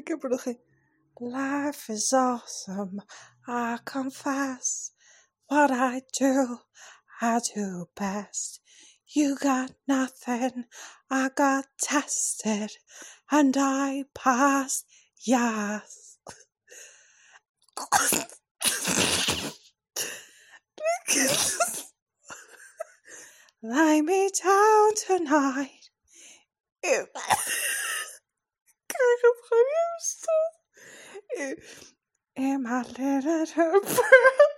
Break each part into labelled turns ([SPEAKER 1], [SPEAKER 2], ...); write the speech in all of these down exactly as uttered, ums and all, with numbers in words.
[SPEAKER 1] heb er nog geen. Life is awesome, I confess. What I do, I do best. You got nothing, I got tested, and I passed, yes. Lay me down tonight. Ew. Kijk, het gewoon niet stond. In my little pearl.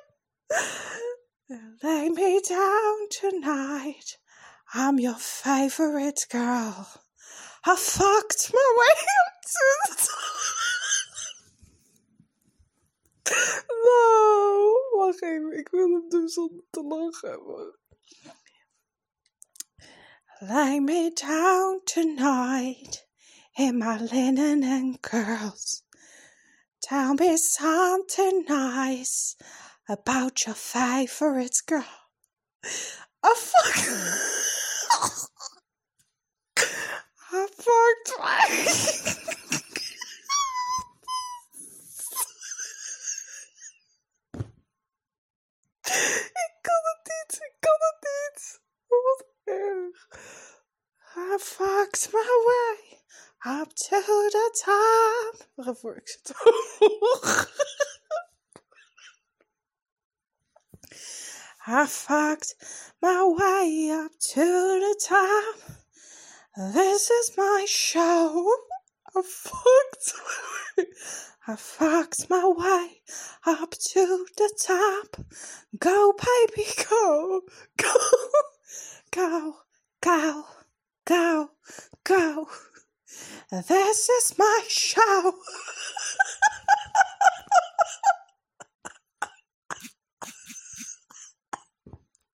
[SPEAKER 1] Lay me down tonight. I'm your favorite girl. I fucked my way up to the top. No, wacht even. Ik wil hem doen zonder te lachen. Maar... Lay me down tonight in my linen and curls. Tell me something nice about your favorite girl. I fuck. I fucked my. Ik kan het niet, ik kan het niet. Wat erg. I fucked my way up to the top. Wacht even, ik zit hoog. I fucked my way up to the top. This is my show. I fucked my way. I fucked my way up to the top. Go, baby, go. Go. Go. Go. Go. Go. This is my show.